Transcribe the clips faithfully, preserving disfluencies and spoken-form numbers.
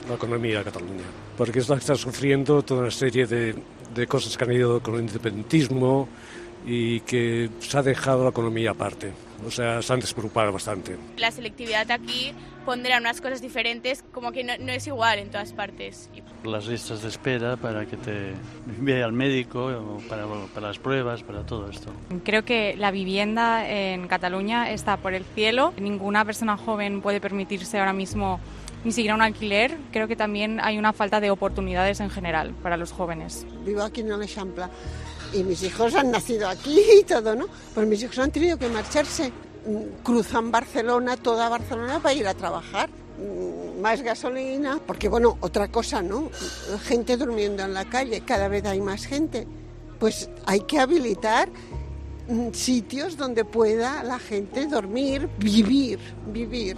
la economía de Cataluña, porque es la que está sufriendo toda una serie de, de cosas que han ido con el independentismo y que se ha dejado la economía aparte. O sea, se han despreocupado bastante. La selectividad aquí pondera unas cosas diferentes, como que no, no es igual en todas partes. Las listas de espera para que te envíe al médico, o para, para las pruebas, para todo esto. Creo que la vivienda en Cataluña está por el cielo. Ninguna persona joven puede permitirse ahora mismo ni siquiera un alquiler. Creo que también hay una falta de oportunidades en general para los jóvenes. Vivo aquí en el Eixample y mis hijos han nacido aquí y todo, ¿no? Pues mis hijos han tenido que marcharse. Cruzan Barcelona, toda Barcelona para ir a trabajar. Más gasolina, porque bueno, otra cosa, ¿no? Gente durmiendo en la calle, cada vez hay más gente. Pues hay que habilitar sitios donde pueda la gente dormir, vivir, vivir.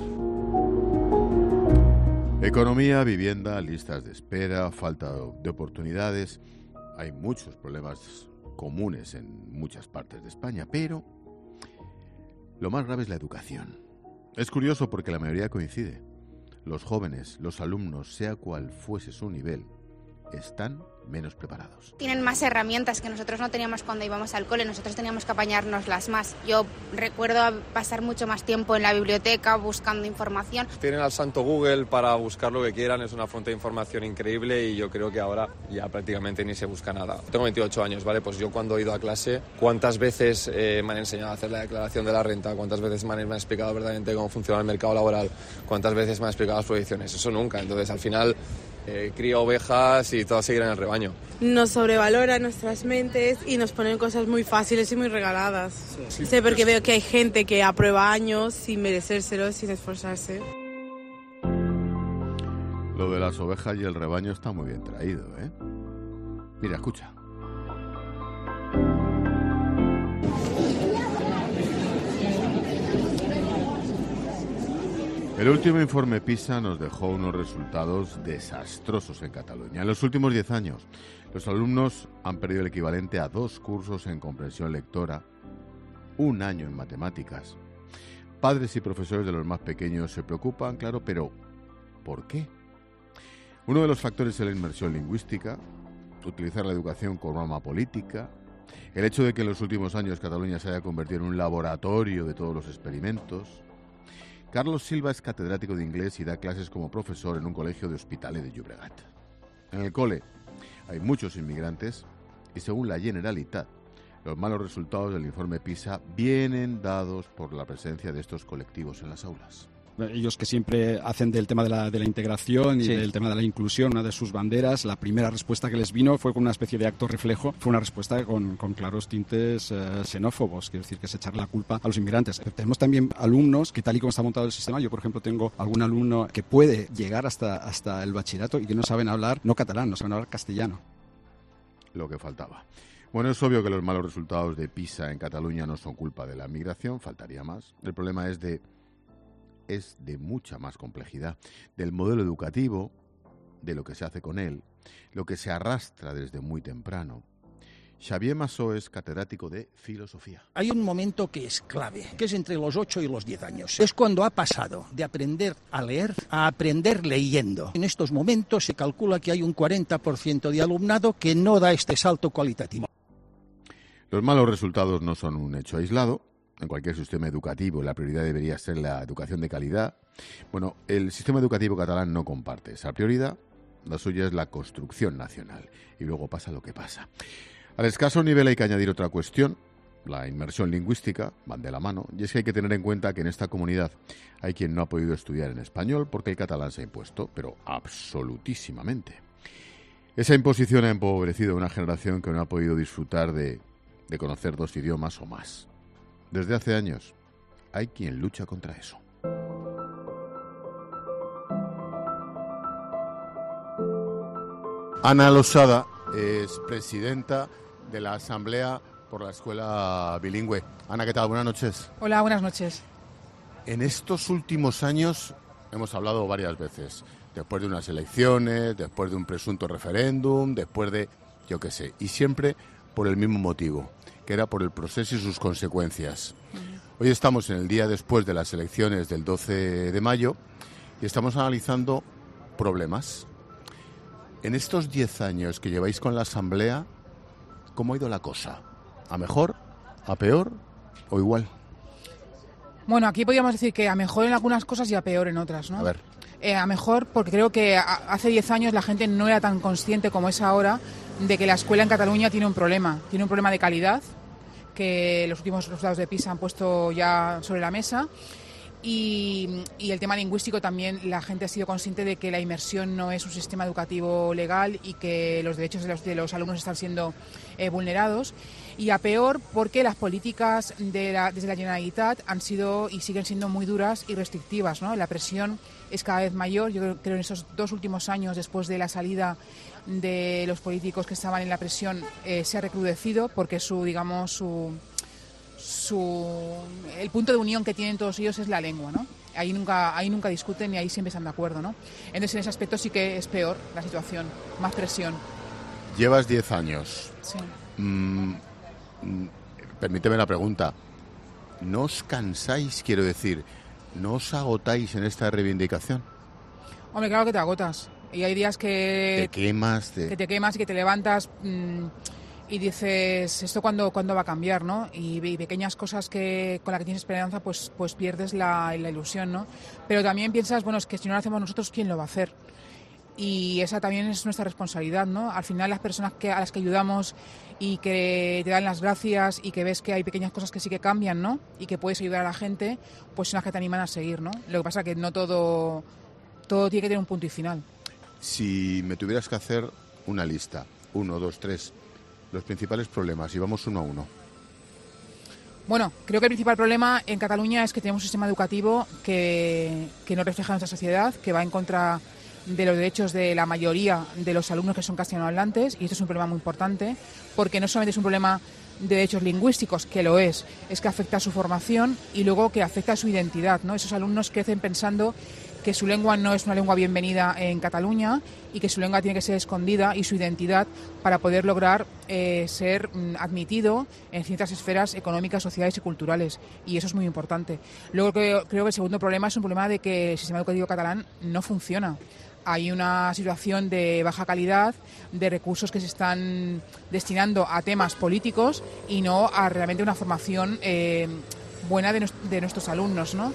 Economía, vivienda, listas de espera, falta de oportunidades. Hay muchos problemas comunes en muchas partes de España, pero lo más grave es la educación. Es curioso porque la mayoría coincide. Los jóvenes, los alumnos, sea cual fuese su nivel, están menos preparados. Tienen más herramientas que nosotros no teníamos cuando íbamos al cole, nosotros teníamos que apañárnoslas más. Yo recuerdo pasar mucho más tiempo en la biblioteca buscando información. Tienen al santo Google para buscar lo que quieran, es una fuente de información increíble y yo creo que ahora ya prácticamente ni se busca nada. Tengo veintiocho años, ¿vale? Pues yo cuando he ido a clase, ¿cuántas veces eh, me han enseñado a hacer la declaración de la renta? ¿Cuántas veces me han, me han explicado verdaderamente cómo funciona el mercado laboral? ¿Cuántas veces me han explicado las proyecciones? Eso nunca. Entonces al final Eh, cría ovejas y todas seguirán en el rebaño. Nos sobrevaloran nuestras mentes y nos ponen cosas muy fáciles y muy regaladas. Sí, sí, porque veo que hay gente que aprueba años sin merecérselo, sin esforzarse. Lo de las ovejas y el rebaño está muy bien traído, ¿eh? Mira, escucha. El último informe PISA nos dejó unos resultados desastrosos en Cataluña. En los últimos diez años, los alumnos han perdido el equivalente a dos cursos en comprensión lectora, un año en matemáticas. Padres y profesores de los más pequeños se preocupan, claro, pero ¿por qué? Uno de los factores es la inmersión lingüística, utilizar la educación como arma política, el hecho de que en los últimos años Cataluña se haya convertido en un laboratorio de todos los experimentos. Carlos Silva es catedrático de inglés y da clases como profesor en un colegio de Hospitalet de Llobregat. En el cole hay muchos inmigrantes y según la Generalitat, los malos resultados del informe PISA vienen dados por la presencia de estos colectivos en las aulas. Ellos que siempre hacen del tema de la, de la integración y sí. del tema de la inclusión una de sus banderas, la primera respuesta que les vino fue con una especie de acto reflejo, fue una respuesta con, con claros tintes eh, xenófobos, quiero decir que es echarle la culpa a los inmigrantes. Tenemos también alumnos que tal y como está montado el sistema, yo por ejemplo tengo algún alumno que puede llegar hasta, hasta el bachillerato y que no saben hablar, no catalán, no saben hablar castellano. Lo que faltaba. Bueno, es obvio que los malos resultados de PISA en Cataluña no son culpa de la migración, faltaría más. El problema es de es de mucha más complejidad, del modelo educativo, de lo que se hace con él, lo que se arrastra desde muy temprano. Xavier Massó es catedrático de filosofía. Hay un momento que es clave, que es entre los ocho y los diez años. Es cuando ha pasado de aprender a leer a aprender leyendo. En estos momentos se calcula que hay un cuarenta por ciento de alumnado que no da este salto cualitativo. Los malos resultados no son un hecho aislado. En cualquier sistema educativo la prioridad debería ser la educación de calidad. Bueno, el sistema educativo catalán no comparte esa prioridad. La suya es la construcción nacional. Y luego pasa lo que pasa. Al escaso nivel hay que añadir otra cuestión. La inmersión lingüística, van de la mano. Y es que hay que tener en cuenta que en esta comunidad hay quien no ha podido estudiar en español porque el catalán se ha impuesto, pero absolutísimamente. Esa imposición ha empobrecido a una generación que no ha podido disfrutar de, de conocer dos idiomas o más. Desde hace años hay quien lucha contra eso. Ana Losada es presidenta de la Asamblea por la Escuela Bilingüe. Ana, ¿qué tal? Buenas noches. Hola, buenas noches. En estos últimos años hemos hablado varias veces, después de unas elecciones, después de un presunto referéndum, después de, yo qué sé, y siempre por el mismo motivo, que era por el proceso y sus consecuencias. Hoy estamos en el día después de las elecciones del doce de mayo y estamos analizando problemas. En estos diez años que lleváis con la Asamblea, ¿cómo ha ido la cosa? ¿A mejor, a peor o igual? Bueno, aquí podríamos decir que a mejor en algunas cosas y a peor en otras, ¿no? A ver. Eh, a mejor porque creo que a, hace diez años la gente no era tan consciente como es ahora de que la escuela en Cataluña tiene un problema. Tiene un problema de calidad, que los últimos resultados de PISA han puesto ya sobre la mesa. Y, y el tema lingüístico también, la gente ha sido consciente de que la inmersión no es un sistema educativo legal y que los derechos de los, de los alumnos están siendo eh, vulnerados. Y a peor porque las políticas de la, desde la Generalitat han sido y siguen siendo muy duras y restrictivas, ¿no? La presión es cada vez mayor. Yo creo que en estos dos últimos años, después de la salida de los políticos que estaban en la presión, eh, se ha recrudecido porque su, digamos, su... Su, el punto de unión que tienen todos ellos es la lengua, ¿no? Ahí nunca, ahí nunca discuten y ahí siempre están de acuerdo, ¿no? Entonces en ese aspecto sí que es peor la situación, más presión. Llevas diez años. Sí. Mm, mm, permíteme la pregunta. ¿No os cansáis, quiero decir, no os agotáis en esta reivindicación? Hombre, claro que te agotas. Y hay días que... Te quemas. Te... Que te quemas y que te levantas... Mmm, y dices, ¿esto cuándo, cuándo va a cambiar, no? Y, y pequeñas cosas que con las que tienes esperanza, pues, pues pierdes la, la ilusión, ¿no? Pero también piensas, bueno, es que si no lo hacemos nosotros, ¿quién lo va a hacer? Y esa también es nuestra responsabilidad, ¿no? Al final las personas que, a las que ayudamos y que te dan las gracias y que ves que hay pequeñas cosas que sí que cambian, ¿no? Y que puedes ayudar a la gente, pues son las que te animan a seguir, ¿no? Lo que pasa es que no todo, todo tiene que tener un punto y final. Si me tuvieras que hacer una lista, uno, dos, tres... los principales problemas, y vamos uno a uno. Bueno, creo que el principal problema en Cataluña es que tenemos un sistema educativo que, que no refleja nuestra sociedad, que va en contra de los derechos de la mayoría de los alumnos que son castellanohablantes, y esto es un problema muy importante, porque no solamente es un problema de derechos lingüísticos, que lo es, es que afecta a su formación y luego que afecta a su identidad, ¿no? Esos alumnos crecen pensando que su lengua no es una lengua bienvenida en Cataluña y que su lengua tiene que ser escondida y su identidad para poder lograr eh, ser mm, admitido en ciertas esferas económicas, sociales y culturales. Y eso es muy importante. Luego creo, creo que el segundo problema es un problema de que el sistema educativo catalán no funciona. Hay una situación de baja calidad, de recursos que se están destinando a temas políticos y no a realmente una formación eh, buena de, nos, de nuestros alumnos, ¿no?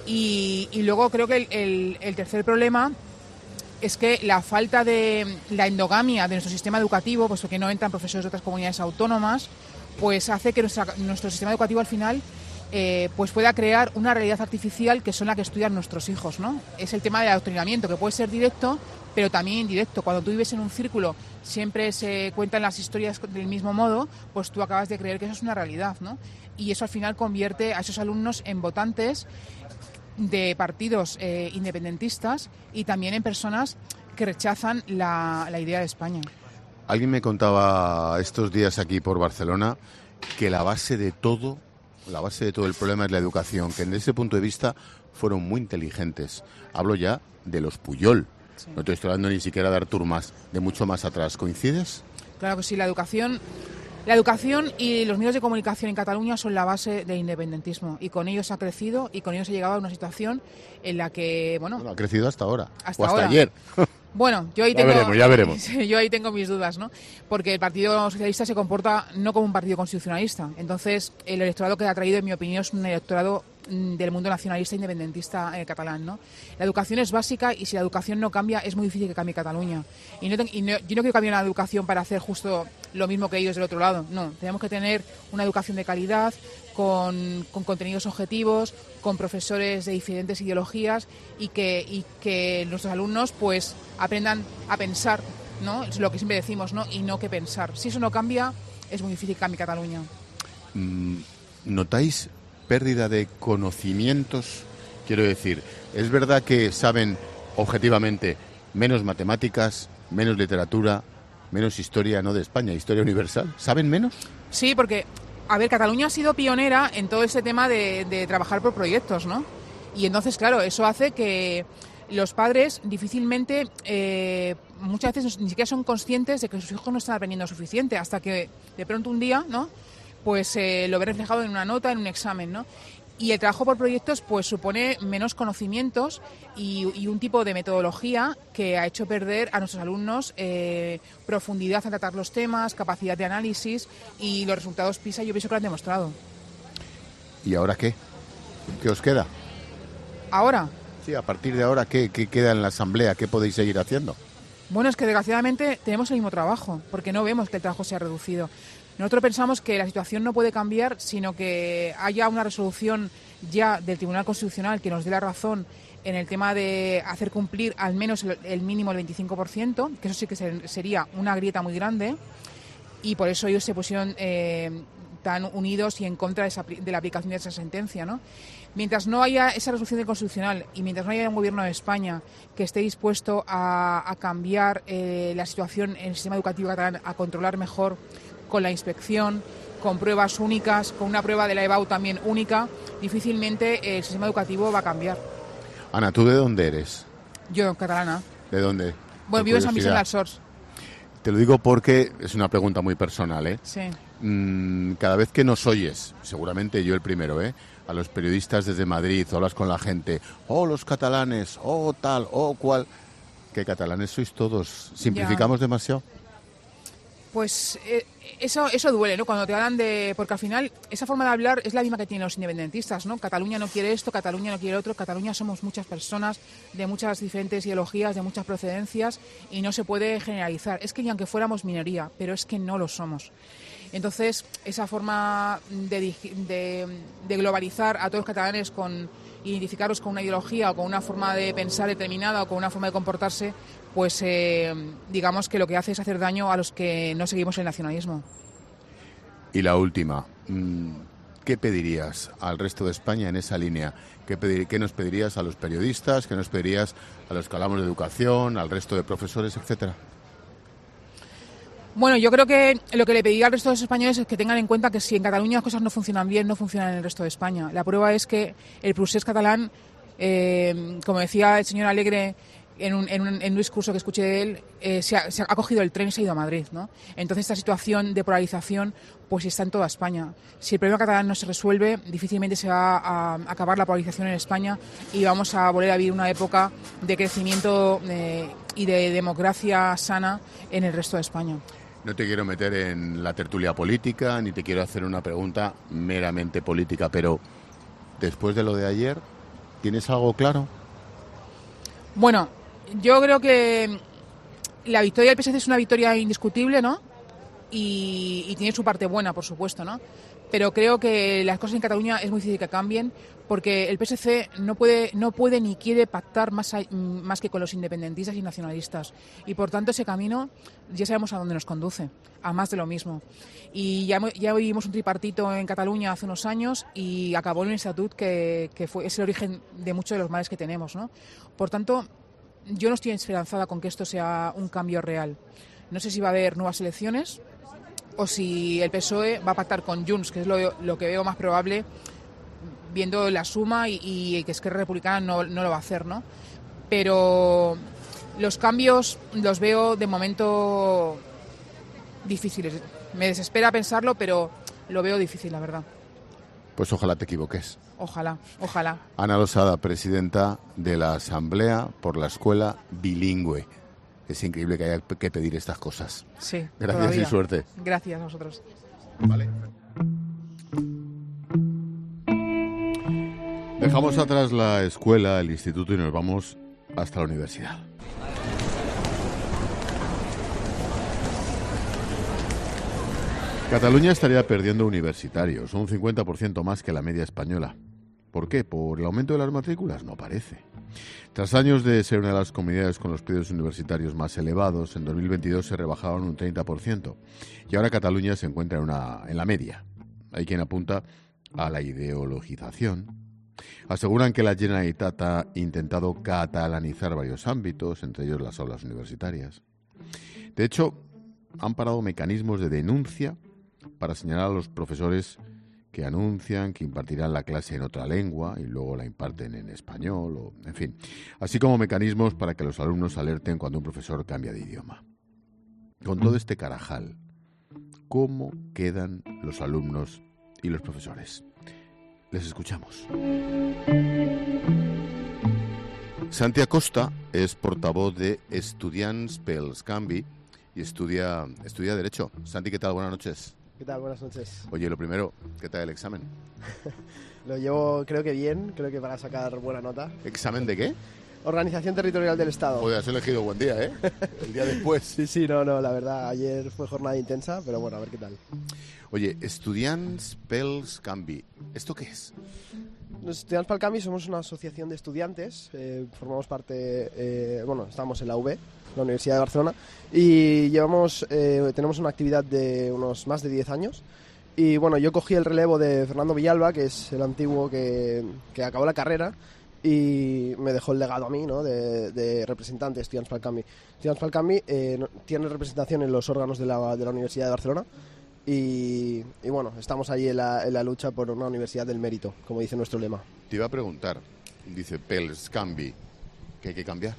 Y, y luego creo que el, el, el tercer problema es que la falta de la endogamia de nuestro sistema educativo, puesto que no entran profesores de otras comunidades autónomas, pues hace que nuestra, nuestro sistema educativo al final eh, pues pueda crear una realidad artificial que son la que estudian nuestros hijos, ¿no? Es el tema del adoctrinamiento, que puede ser directo, pero también indirecto. Cuando tú vives en un círculo, siempre se cuentan las historias del mismo modo, pues tú acabas de creer que eso es una realidad, ¿no? Y eso al final convierte a esos alumnos en votantes de partidos eh, independentistas y también en personas que rechazan la, la idea de España. Alguien me contaba estos días aquí por Barcelona que la base de todo, la base de todo el problema es la educación, que desde ese punto de vista fueron muy inteligentes. Hablo ya de los Puyol, sí. No te estoy hablando ni siquiera de Artur Mas, de mucho más atrás. ¿Coincides? Claro que sí, la educación... La educación y los medios de comunicación en Cataluña son la base del independentismo y con ellos ha crecido y con ellos se llegaba a una situación en la que, bueno... bueno ha crecido hasta ahora, hasta o hasta ahora. ayer. Bueno, yo ahí ya tengo... veremos, ya veremos. Yo ahí tengo mis dudas, ¿no? Porque el Partido Socialista se comporta no como un partido constitucionalista. Entonces, el electorado que ha traído, en mi opinión, es un electorado del mundo nacionalista independentista eh, catalán, ¿no? La educación es básica y si la educación no cambia es muy difícil que cambie Cataluña. Y, no, y no, yo no quiero cambiar una educación para hacer justo lo mismo que ellos del otro lado. No, tenemos que tener una educación de calidad, con, con contenidos objetivos, con profesores de diferentes ideologías y que, y que nuestros alumnos pues aprendan a pensar, ¿no? Es lo que siempre decimos, ¿no? Y no que pensar. Si eso no cambia, es muy difícil que cambie Cataluña. ¿Notáis pérdida de conocimientos? Quiero decir, ¿es verdad que saben objetivamente menos matemáticas, menos literatura, menos historia, no de España, historia universal? ¿Saben menos? Sí, porque, a ver, Cataluña ha sido pionera en todo ese tema de, de trabajar por proyectos, ¿no? Y entonces, claro, eso hace que los padres difícilmente, eh, muchas veces ni siquiera son conscientes de que sus hijos no están aprendiendo suficiente, hasta que de pronto un día, ¿no? Pues eh, lo ve reflejado en una nota, en un examen, ¿no? Y el trabajo por proyectos pues supone menos conocimientos y, y un tipo de metodología que ha hecho perder a nuestros alumnos eh, profundidad en tratar los temas, capacidad de análisis, y los resultados PISA yo pienso que lo han demostrado. ¿Y ahora qué? ¿Qué os queda? ¿Ahora? Sí, a partir de ahora, ¿qué, qué queda en la asamblea? ¿Qué podéis seguir haciendo? Bueno, es que desgraciadamente tenemos el mismo trabajo, porque no vemos que el trabajo se ha reducido. Nosotros pensamos que la situación no puede cambiar, sino que haya una resolución ya del Tribunal Constitucional que nos dé la razón en el tema de hacer cumplir al menos el, el mínimo el veinticinco por ciento, que eso sí que ser, sería una grieta muy grande, y por eso ellos se pusieron eh, tan unidos y en contra de, esa, de la aplicación de esa sentencia, ¿no? Mientras no haya esa resolución del Constitucional y mientras no haya un gobierno de España que esté dispuesto a, a cambiar eh, la situación en el sistema educativo catalán, a controlar mejor con la inspección, con pruebas únicas, con una prueba de la EBAU también única, difícilmente el sistema educativo va a cambiar. Ana, ¿tú de dónde eres? Yo, catalana. ¿De dónde? Bueno, vivo en San Vicente del Sors. Te lo digo porque es una pregunta muy personal, ¿eh? Sí. Mm, cada vez que nos oyes, seguramente yo el primero, ¿eh? A los periodistas desde Madrid, hablas con la gente, oh, los catalanes, oh, tal, oh, cual. ¿Qué catalanes sois todos? ¿Simplificamos ya demasiado? Pues eh, eso eso duele, ¿no? Cuando te hablan de... Porque al final esa forma de hablar es la misma que tienen los independentistas, ¿no? Cataluña no quiere esto, Cataluña no quiere otro. Cataluña somos muchas personas de muchas diferentes ideologías, de muchas procedencias, y no se puede generalizar. Es que ni aunque fuéramos minoría, pero es que no lo somos. Entonces, esa forma de, de, de globalizar a todos los catalanes, con identificarlos con una ideología o con una forma de pensar determinada o con una forma de comportarse, pues eh, digamos que lo que hace es hacer daño a los que no seguimos el nacionalismo. Y la última, ¿qué pedirías al resto de España en esa línea? ¿Qué, pedir, qué nos pedirías a los periodistas? ¿Qué nos pedirías a los que hablamos de educación, al resto de profesores, etcétera? Bueno, yo creo que lo que le pediría al resto de los españoles es que tengan en cuenta que si en Cataluña las cosas no funcionan bien, no funcionan en el resto de España. La prueba es que el procés catalán, eh, como decía el señor Alegre en un, en un, en un discurso que escuché de él, eh, se, ha, se ha cogido el tren y se ha ido a Madrid, ¿no? Entonces esta situación de polarización pues está en toda España. Si el problema catalán no se resuelve, difícilmente se va a, a acabar la polarización en España y vamos a volver a vivir una época de crecimiento eh, y de democracia sana en el resto de España. No te quiero meter en la tertulia política, ni te quiero hacer una pregunta meramente política, pero después de lo de ayer, ¿tienes algo claro? Bueno, yo creo que la victoria del P S C es una victoria indiscutible, ¿no? Y, y tiene su parte buena, por supuesto, ¿no? Pero creo que las cosas en Cataluña es muy difícil que cambien, porque el P S C no puede no puede ni quiere pactar más, más que con los independentistas y nacionalistas. Y por tanto ese camino ya sabemos a dónde nos conduce, a más de lo mismo. Y ya, ya vivimos un tripartito en Cataluña hace unos años y acabó en un estatut que, que fue, es el origen de muchos de los males que tenemos, ¿no? Por tanto, yo no estoy esperanzada con que esto sea un cambio real. No sé si va a haber nuevas elecciones o si el P S O E va a pactar con Junts, que es lo, lo que veo más probable, viendo la suma y, y que Esquerra Republicana no, no lo va a hacer, ¿no? Pero los cambios los veo de momento difíciles. Me desespera pensarlo, pero lo veo difícil, la verdad. Pues ojalá te equivoques. Ojalá, ojalá. Ana Losada, presidenta de la Asamblea por la Escuela Bilingüe. Es increíble que haya que pedir estas cosas. Sí. Gracias todavía. y suerte. Gracias a vosotros. Vale. Dejamos atrás la escuela, el instituto y nos vamos hasta la universidad. Cataluña estaría perdiendo universitarios, un cincuenta por ciento más que la media española. ¿Por qué? ¿Por el aumento de las matrículas? No parece. Tras años de ser una de las comunidades con los precios universitarios más elevados, en dos mil veintidós se rebajaron un treinta por ciento. Y ahora Cataluña se encuentra en, una, en la media. Hay quien apunta a la ideologización. Aseguran que la Generalitat ha intentado catalanizar varios ámbitos, entre ellos las aulas universitarias. De hecho, han parado mecanismos de denuncia para señalar a los profesores que anuncian que impartirán la clase en otra lengua y luego la imparten en español, o, en fin, así como mecanismos para que los alumnos alerten cuando un profesor cambia de idioma. Con todo este carajal, ¿cómo quedan los alumnos y los profesores? Les escuchamos. Santi Acosta es portavoz de Estudiants pels Canvi y estudia, estudia Derecho. Santi, ¿qué tal? Buenas noches. ¿Qué tal? Buenas noches. Oye, lo primero, ¿qué tal el examen? Lo llevo, creo que bien, creo que para sacar buena nota. ¿Examen de qué? Organización Territorial del Estado. Joder, has elegido buen día, ¿eh? El día después. Sí, sí, no, no, la verdad, ayer fue jornada intensa, pero bueno, a ver qué tal. Oye, Estudiants pels Canvi, ¿esto qué es? Los Estudiants pel Canvi somos una asociación de estudiantes, eh, formamos parte, eh, bueno, estamos en la U B, la Universidad de Barcelona, y llevamos, eh, tenemos una actividad de unos más de diez años. Y bueno, yo cogí el relevo de Fernando Villalba, que es el antiguo que, que acabó la carrera, y me dejó el legado a mí, ¿no?, de, de representante de Estudiants pel Canvi. Estudiants pel Canvi eh, tiene representación en los órganos de la, de la Universidad de Barcelona. Y, y bueno, estamos ahí en la, en la lucha por una universidad del mérito, como dice nuestro lema. Te iba a preguntar, dice pels Canvi, ¿qué hay que cambiar?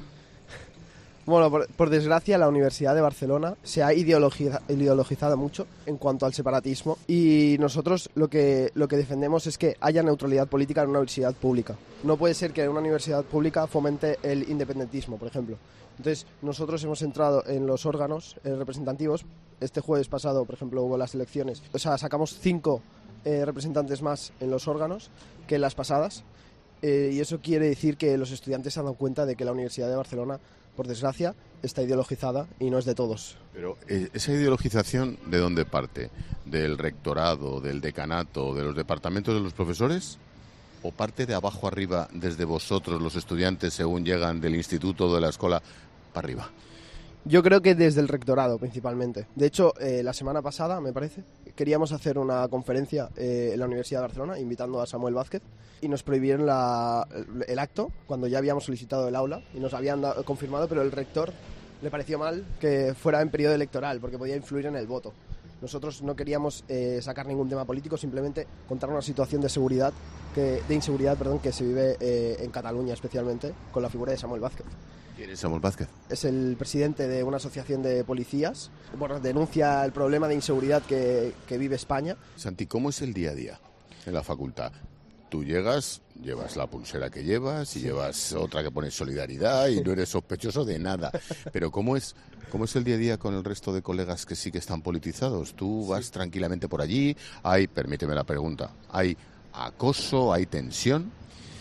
Bueno, por, por desgracia la Universidad de Barcelona se ha ideologiza, ideologizado mucho en cuanto al separatismo y nosotros lo que, lo que defendemos es que haya neutralidad política en una universidad pública. No puede ser que una universidad pública fomente el independentismo, por ejemplo. Entonces, nosotros hemos entrado en los órganos eh, representativos. Este jueves pasado, por ejemplo, hubo las elecciones. O sea, sacamos cinco eh, representantes más en los órganos que en las pasadas. Eh, y eso quiere decir que los estudiantes se han dado cuenta de que la Universidad de Barcelona, por desgracia, está ideologizada y no es de todos. Pero eh, esa ideologización, ¿de dónde parte? ¿Del rectorado, del decanato, de los departamentos de los profesores? ¿O parte de abajo arriba, desde vosotros, los estudiantes, según llegan del instituto o de la escuela, para arriba? Yo creo que desde el rectorado, principalmente. De hecho, eh, la semana pasada, me parece, queríamos hacer una conferencia eh, en la Universidad de Barcelona, invitando a Samuel Vázquez, y nos prohibieron la, el, el acto, cuando ya habíamos solicitado el aula, y nos habían dado, confirmado, pero el rector le pareció mal que fuera en periodo electoral, porque podía influir en el voto. Nosotros no queríamos eh, sacar ningún tema político, simplemente contar una situación de seguridad, que, de inseguridad, perdón, que se vive eh, en Cataluña, especialmente, con la figura de Samuel Vázquez. ¿Quién es Samuel Vázquez? Es el presidente de una asociación de policías. Bueno, denuncia el problema de inseguridad que, que vive España. Santi, ¿cómo es el día a día en la facultad? Tú llegas, llevas la pulsera que llevas y sí. llevas otra que pone solidaridad y no eres sospechoso de nada. Pero ¿cómo es, cómo es el día a día con el resto de colegas que sí que están politizados? Tú vas sí. tranquilamente por allí, hay, permíteme la pregunta, ¿hay acoso, hay tensión?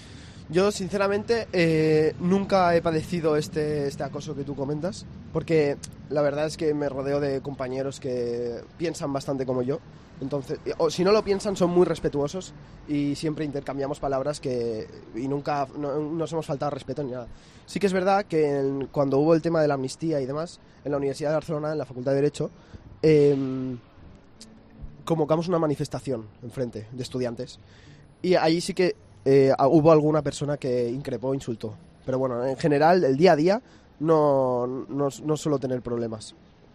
Yo, sinceramente, eh, nunca he padecido este, este acoso que tú comentas, porque la verdad es que me rodeo de compañeros que piensan bastante como yo. Entonces, o si no lo piensan, son muy respetuosos y siempre intercambiamos palabras que y nunca no, nos hemos faltado respeto ni nada. Sí que es verdad que en, cuando hubo el tema de la amnistía y demás, en la Universidad de Barcelona, en la Facultad de Derecho, eh, convocamos una manifestación enfrente de estudiantes y ahí sí que Eh, hubo alguna persona que increpó, insultó. Pero bueno, en general, el día a día no, no, no suelo tener problemas.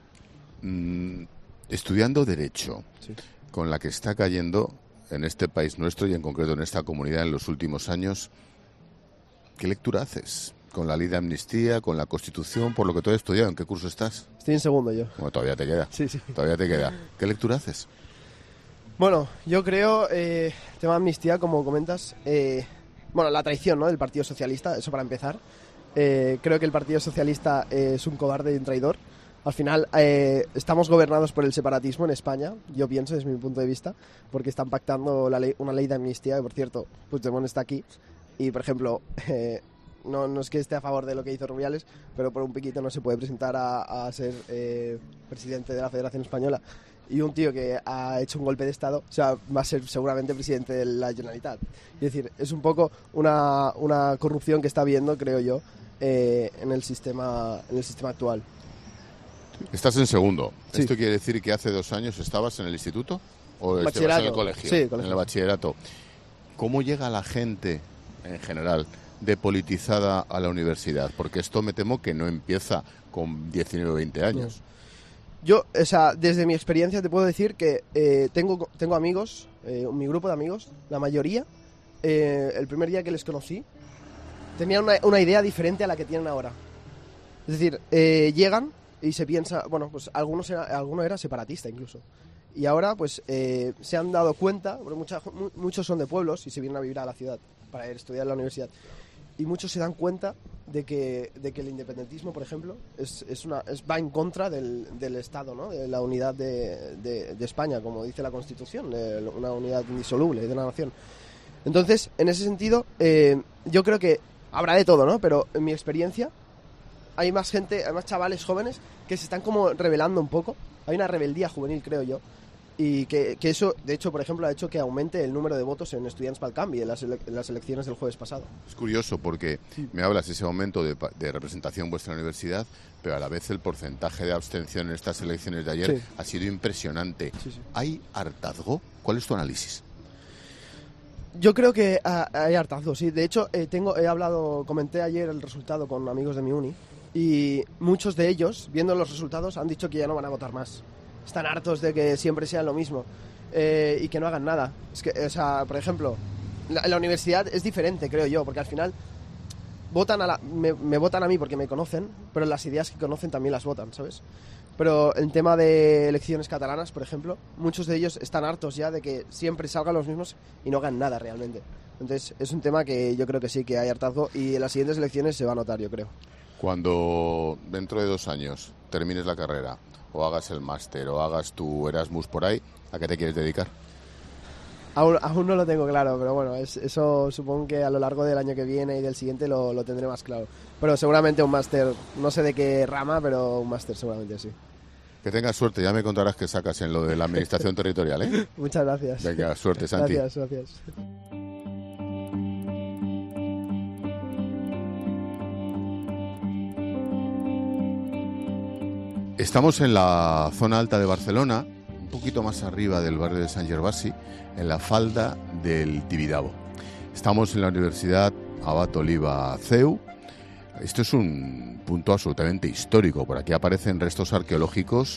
Mm, estudiando Derecho, sí. con la que está cayendo en este país nuestro y en concreto en esta comunidad en los últimos años, ¿qué lectura haces? ¿Con la ley de amnistía, con la Constitución, por lo que tú has estudiado? ¿En qué curso estás? Estoy en segundo yo. Bueno, todavía te queda. Sí, sí. Todavía te queda. ¿Qué lectura haces? Bueno, yo creo, eh, tema de amnistía, como comentas, eh, bueno, la traición, ¿no?, del Partido Socialista, eso para empezar. Eh, creo que el Partido Socialista eh, es un cobarde y un traidor. Al final, eh, estamos gobernados por el separatismo en España, yo pienso, desde mi punto de vista, porque están pactando la ley, una ley de amnistía, que por cierto, Puigdemont está aquí, y por ejemplo, eh, no, no es que esté a favor de lo que hizo Rubiales, pero por un piquito no se puede presentar a, a ser eh, presidente de la Federación Española. Y un tío que ha hecho un golpe de Estado, o sea, va a ser seguramente presidente de la Generalitat. Es decir, es un poco una, una corrupción que está habiendo, creo yo, eh, en el sistema en el sistema actual. Estás en segundo. Sí. ¿Esto quiere decir que hace dos años estabas en el instituto o estabas en el colegio? Sí, colegio. En el bachillerato. ¿Cómo llega la gente, en general, depolitizada a la universidad? Porque esto me temo que no empieza con diecinueve o veinte años. No. Yo, o sea, desde mi experiencia te puedo decir que eh, tengo, tengo amigos, eh, mi grupo de amigos, la mayoría, eh, el primer día que les conocí, tenían una, una idea diferente a la que tienen ahora. Es decir, eh, llegan y se piensa, bueno, pues algunos era, alguno era separatista incluso. Y ahora pues eh, se han dado cuenta, porque mucha, muchos son de pueblos y se vienen a vivir a la ciudad para ir a estudiar en la universidad, y muchos se dan cuenta de que, de que el independentismo, por ejemplo, es, es una, es, va en contra del, del Estado, ¿no? De la unidad de, de, de España, como dice la Constitución, de una unidad indisoluble de la nación. Entonces, en ese sentido, eh, yo creo que habrá de todo, ¿no? Pero en mi experiencia hay más gente, hay más chavales jóvenes que se están como rebelando un poco. Hay una rebeldía juvenil, creo yo. Y que, que eso, de hecho, por ejemplo, ha hecho que aumente el número de votos en Estudiants pel Canvi en las, ele en las elecciones del jueves pasado. Es curioso porque me hablas de ese aumento de, de representación en vuestra universidad, pero a la vez el porcentaje de abstención en estas elecciones de ayer sí. ha sido impresionante. Sí, sí. ¿Hay hartazgo? ¿Cuál es tu análisis? Yo creo que uh, hay hartazgo, sí. De hecho, eh, tengo, he hablado, comenté ayer el resultado con amigos de mi uni y muchos de ellos, viendo los resultados, han dicho que ya no van a votar más. Están hartos de que siempre sea lo mismo eh, y que no hagan nada. Es que, o sea, por ejemplo, la, la universidad es diferente, creo yo, porque al final votan a la, me, me votan a mí porque me conocen, pero las ideas que conocen también las votan, ¿sabes? Pero en tema de elecciones catalanas, por ejemplo, muchos de ellos están hartos ya de que siempre salgan los mismos y no hagan nada realmente. Entonces, es un tema que yo creo que sí, que hay hartazgo y en las siguientes elecciones se va a notar, yo creo. Cuando dentro de dos años termines la carrera, o hagas el máster, o hagas tu Erasmus por ahí, ¿a qué te quieres dedicar? Aún, aún no lo tengo claro, pero bueno, es, eso supongo que a lo largo del año que viene y del siguiente lo, lo tendré más claro. Pero seguramente un máster, no sé de qué rama, pero un máster seguramente sí. Que tengas suerte, ya me contarás qué sacas en lo de la administración territorial, ¿eh? Muchas gracias. Venga, suerte, Santi. Gracias, gracias. Estamos en la zona alta de Barcelona, un poquito más arriba del barrio de Sant Gervasi, en la falda del Tibidabo. Estamos en la Universidad Abat Oliba C E U. Esto es un punto absolutamente histórico. Por aquí aparecen restos arqueológicos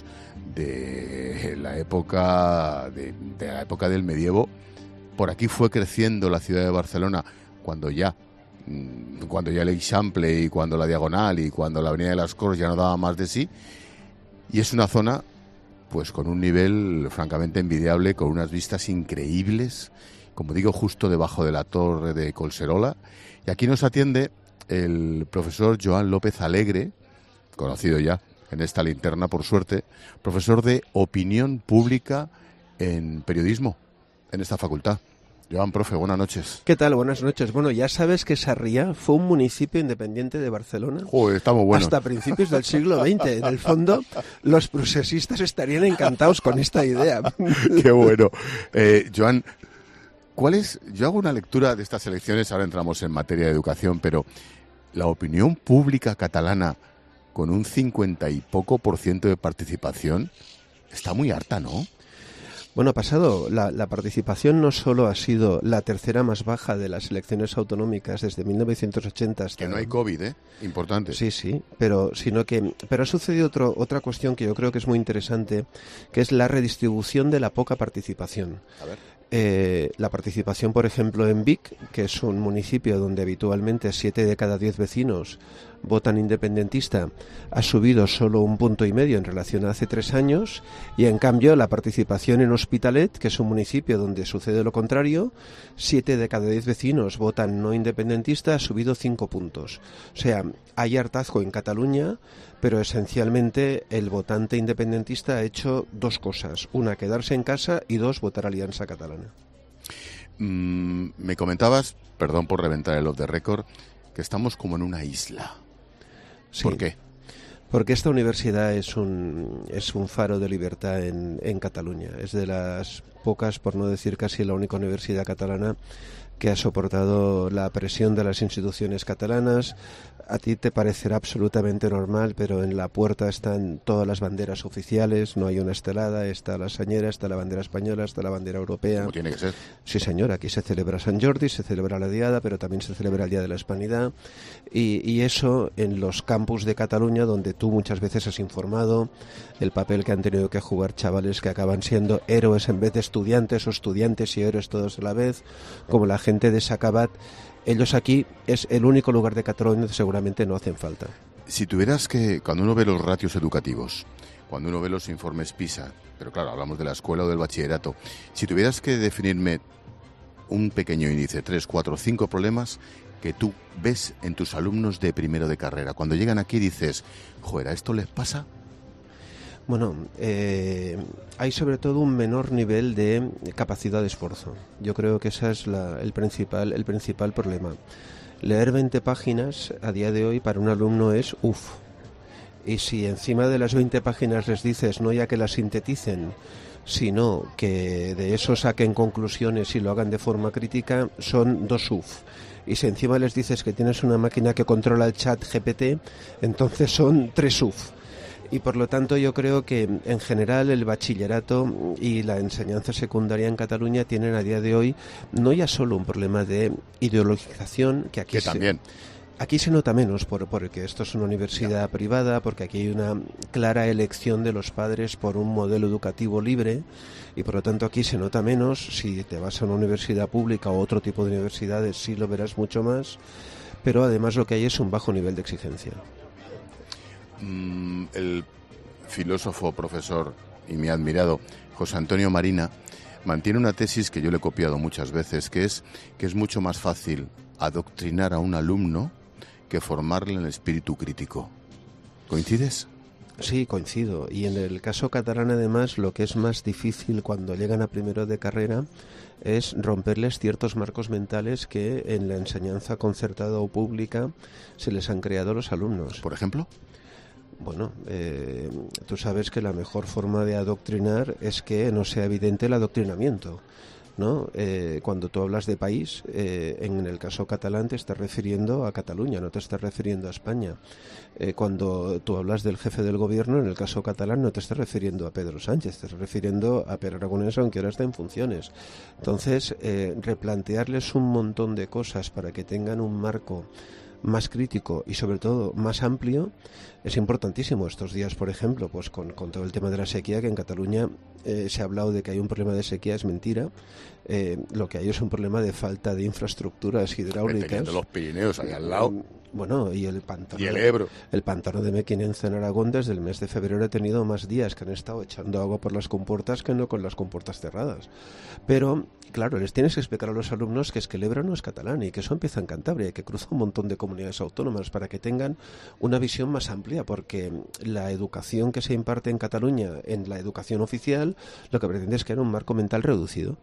de la época de, de la época del medievo. Por aquí fue creciendo la ciudad de Barcelona cuando ya cuando ya el Eixample y cuando la Diagonal y cuando la Avenida de las Corts ya no daba más de sí. Y es una zona pues con un nivel francamente envidiable, con unas vistas increíbles, como digo, justo debajo de la torre de Collserola. Y aquí nos atiende el profesor Joan López Alegre, conocido ya en esta linterna por suerte, profesor de opinión pública en periodismo en esta facultad. Joan, profe, buenas noches. ¿Qué tal? Buenas noches. Bueno, ya sabes que Sarriá fue un municipio independiente de Barcelona. Joder, estamos buenos. Hasta principios del siglo veinte. En el fondo, los procesistas estarían encantados con esta idea. Qué bueno. Eh, Joan, ¿cuál es? Yo hago una lectura de estas elecciones, ahora entramos en materia de educación, pero la opinión pública catalana con un cincuenta y poco por ciento de participación está muy harta, ¿no? Bueno, ha pasado, la, la participación no solo ha sido la tercera más baja de las elecciones autonómicas desde mil novecientos ochenta hasta... Que no hay COVID, ¿eh? Importante. Sí, sí, pero sino que pero ha sucedido otro, otra cuestión que yo creo que es muy interesante, que es la redistribución de la poca participación. A ver. Eh, la participación, por ejemplo, en Vic, que es un municipio donde habitualmente siete de cada diez vecinos votan independentista, ha subido solo un punto y medio en relación a hace tres años, y en cambio la participación en Hospitalet, que es un municipio donde sucede lo contrario, siete de cada diez vecinos votan no independentista, ha subido cinco puntos. O sea, hay hartazgo en Cataluña, pero esencialmente el votante independentista ha hecho dos cosas: una, quedarse en casa, y dos, votar Alianza Catalana. Mm, me comentabas, perdón por reventar el off the record, que estamos como en una isla. Sí, ¿por qué? Porque esta universidad es un es un faro de libertad en, en Cataluña. Es de las pocas, por no decir casi la única universidad catalana que ha soportado la presión de las instituciones catalanas. A ti te parecerá absolutamente normal, pero en la puerta están todas las banderas oficiales, no hay una estelada, está la señera, está la bandera española, está la bandera europea. Como tiene que ser. Sí, señor, aquí se celebra San Jordi, se celebra la Diada, pero también se celebra el Día de la Hispanidad, y, y eso en los campus de Cataluña, donde tú muchas veces has informado el papel que han tenido que jugar chavales que acaban siendo héroes en vez de estudiantes, o estudiantes y héroes todos a la vez, como la gente de Sacabat. Ellos aquí es el único lugar de Cataluña donde seguramente no hacen falta. Si tuvieras que, cuando uno ve los ratios educativos, cuando uno ve los informes PISA, pero claro, hablamos de la escuela o del bachillerato. Si tuvieras que definirme un pequeño índice, tres, cuatro, cinco problemas que tú ves en tus alumnos de primero de carrera, cuando llegan aquí dices, joder, ¿a esto les pasa? Bueno, eh, hay sobre todo un menor nivel de capacidad de esfuerzo. Yo creo que ese es la, el principal, el principal problema. Leer veinte páginas a día de hoy para un alumno es uff. Y si encima de las veinte páginas les dices no ya que las sinteticen, sino que de eso saquen conclusiones y lo hagan de forma crítica, son dos uff. Y si encima les dices que tienes una máquina que controla el chat G P T, entonces son tres uff. Y por lo tanto yo creo que en general el bachillerato y la enseñanza secundaria en Cataluña tienen a día de hoy no ya solo un problema de ideologización, que aquí que se, también aquí se nota menos por, porque esto es una universidad privada, porque aquí hay una clara elección de los padres por un modelo educativo libre y por lo tanto aquí se nota menos. Si te vas a una universidad pública o otro tipo de universidades sí lo verás mucho más, pero además lo que hay es un bajo nivel de exigencia. El filósofo, profesor y mi admirado José Antonio Marina mantiene una tesis que yo le he copiado muchas veces, que es que es mucho más fácil adoctrinar a un alumno que formarle en el espíritu crítico. ¿Coincides? Sí, coincido. Y en el caso catalán, además, lo que es más difícil cuando llegan a primero de carrera es romperles ciertos marcos mentales que en la enseñanza concertada o pública se les han creado a los alumnos. ¿Por ejemplo? Bueno, eh, tú sabes que la mejor forma de adoctrinar es que no sea evidente el adoctrinamiento, ¿no? Eh, cuando tú hablas de país, eh, en el caso catalán te estás refiriendo a Cataluña, no te estás refiriendo a España. Eh, cuando tú hablas del jefe del gobierno, en el caso catalán no te estás refiriendo a Pedro Sánchez, te estás refiriendo a Pere Aragonès, aunque ahora está en funciones. Entonces, eh, replantearles un montón de cosas para que tengan un marco más crítico y sobre todo más amplio es importantísimo. Estos días, por ejemplo, pues con, con todo el tema de la sequía, que en Cataluña eh, se ha hablado de que hay un problema de sequía, es mentira. Eh, lo que hay es un problema de falta de infraestructuras hidráulicas. Teniendo los Pirineos ahí al lado. Bueno, y el pantano, y el Ebro. El pantano de Mequinenza en Aragón desde el mes de febrero ha tenido más días que han estado echando agua por las compuertas que no con las compuertas cerradas. Pero, claro, les tienes que explicar a los alumnos que es que el Ebro no es catalán y que eso empieza en Cantabria y que cruza un montón de comunidades autónomas para que tengan una visión más amplia, porque la educación que se imparte en Cataluña, en la educación oficial, lo que pretende es crear un marco mental reducido.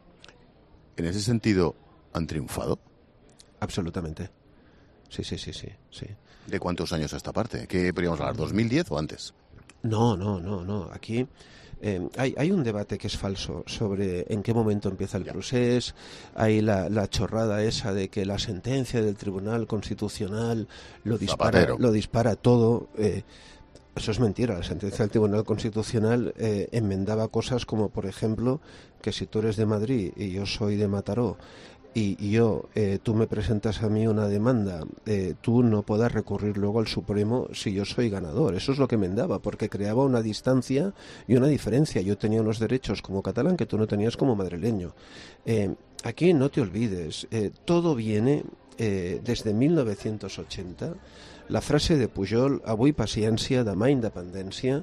En ese sentido, ¿han triunfado? Absolutamente. Sí, sí, sí, sí, sí. ¿De cuántos años a esta parte? ¿Qué podríamos hablar? ¿dos mil diez o antes? No, no, no, no. Aquí eh, hay, hay un debate que es falso sobre en qué momento empieza el procés. Hay la, la chorrada esa de que la sentencia del Tribunal Constitucional lo dispara, lo dispara todo. Eh, Eso es mentira. La sentencia del Tribunal Constitucional eh, enmendaba cosas como, por ejemplo, que si tú eres de Madrid y yo soy de Mataró y, y yo, eh, tú me presentas a mí una demanda, eh, tú no puedas recurrir luego al Supremo si yo soy ganador. Eso es lo que enmendaba, porque creaba una distancia y una diferencia. Yo tenía unos derechos como catalán que tú no tenías como madrileño. Eh, aquí no te olvides, eh, todo viene eh, desde mil novecientos ochenta. La frase de Pujol, avui paciència, demà independència.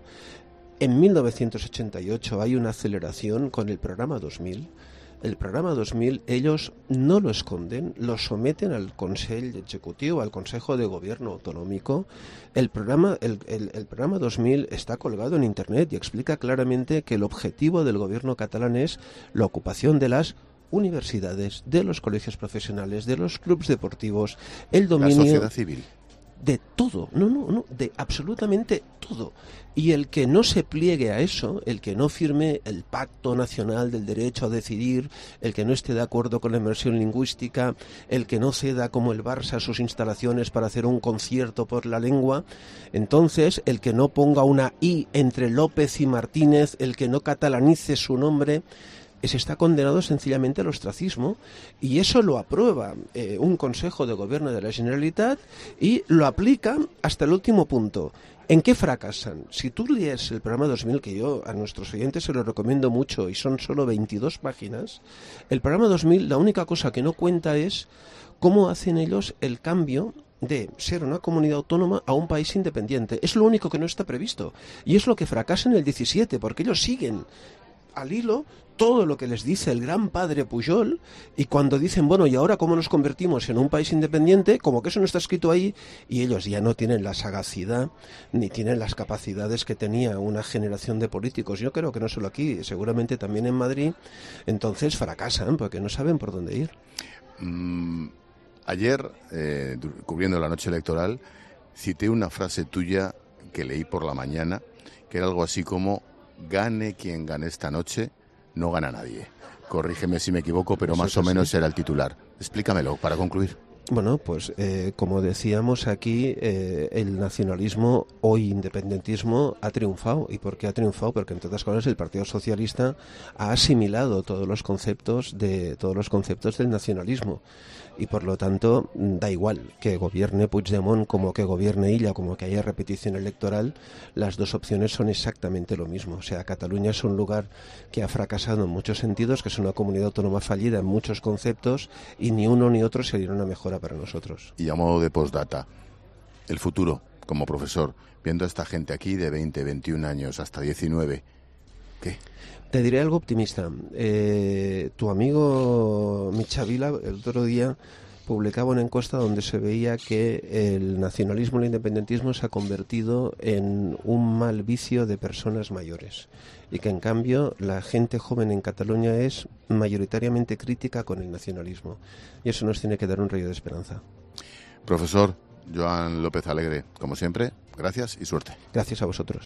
En mil novecientos ochenta y ocho hay una aceleración con el programa dos mil. El programa dos mil, ellos no lo esconden, lo someten al Consell Executiu, al Consejo de Gobierno Autonómico. El programa, el, el, el programa dos mil está colgado en Internet y explica claramente que el objetivo del gobierno catalán es la ocupación de las universidades, de los colegios profesionales, de los clubes deportivos, el dominio... La sociedad civil. De todo, no, no, no, de absolutamente todo. Y el que no se pliegue a eso, el que no firme el Pacto Nacional del Derecho a Decidir, el que no esté de acuerdo con la inmersión lingüística, el que no ceda como el Barça sus instalaciones para hacer un concierto por la lengua, entonces el que no ponga una I entre López y Martínez, el que no catalanice su nombre, se está condenado sencillamente al ostracismo, y eso lo aprueba eh, un Consejo de Gobierno de la Generalitat y lo aplica hasta el último punto. ¿En qué fracasan? Si tú lees el programa dos mil, que yo a nuestros oyentes se lo recomiendo mucho y son solo veintidós páginas, el programa dos mil, la única cosa que no cuenta es cómo hacen ellos el cambio de ser una comunidad autónoma a un país independiente. Es lo único que no está previsto. Y es lo que fracasa en el diecisiete, porque ellos siguen al hilo todo lo que les dice el gran padre Pujol, y cuando dicen, bueno, ¿y ahora cómo nos convertimos en un país independiente? Como que eso no está escrito ahí, y ellos ya no tienen la sagacidad ni tienen las capacidades que tenía una generación de políticos. Yo creo que no solo aquí, seguramente también en Madrid. Entonces fracasan porque no saben por dónde ir. Mm, ayer, eh, cubriendo la noche electoral, cité una frase tuya que leí por la mañana, que era algo así como: gane quien gane esta noche, no gana nadie. Corrígeme si me equivoco, pero Eso más es o menos así. era el titular. Explícamelo para concluir. Bueno, pues eh, como decíamos aquí, eh, el nacionalismo, hoy independentismo, ha triunfado. ¿Y por qué ha triunfado? Porque, entre otras cosas, el Partido Socialista ha asimilado todos los conceptos de todos los conceptos del nacionalismo. Y por lo tanto, da igual que gobierne Puigdemont como que gobierne Illa, como que haya repetición electoral, las dos opciones son exactamente lo mismo. O sea, Cataluña es un lugar que ha fracasado en muchos sentidos, que es una comunidad autónoma fallida en muchos conceptos, y ni uno ni otro sería una mejora para nosotros. Y a modo de postdata, el futuro, como profesor, viendo a esta gente aquí de veinte, veintiún años hasta diecinueve, ¿qué? Te diré algo optimista. Eh, tu amigo Micha Vila el otro día publicaba una encuesta donde se veía que el nacionalismo y el independentismo se ha convertido en un mal vicio de personas mayores, y que en cambio la gente joven en Cataluña es mayoritariamente crítica con el nacionalismo, y eso nos tiene que dar un rayo de esperanza. Profesor Joan López Alegre, como siempre, gracias y suerte. Gracias a vosotros.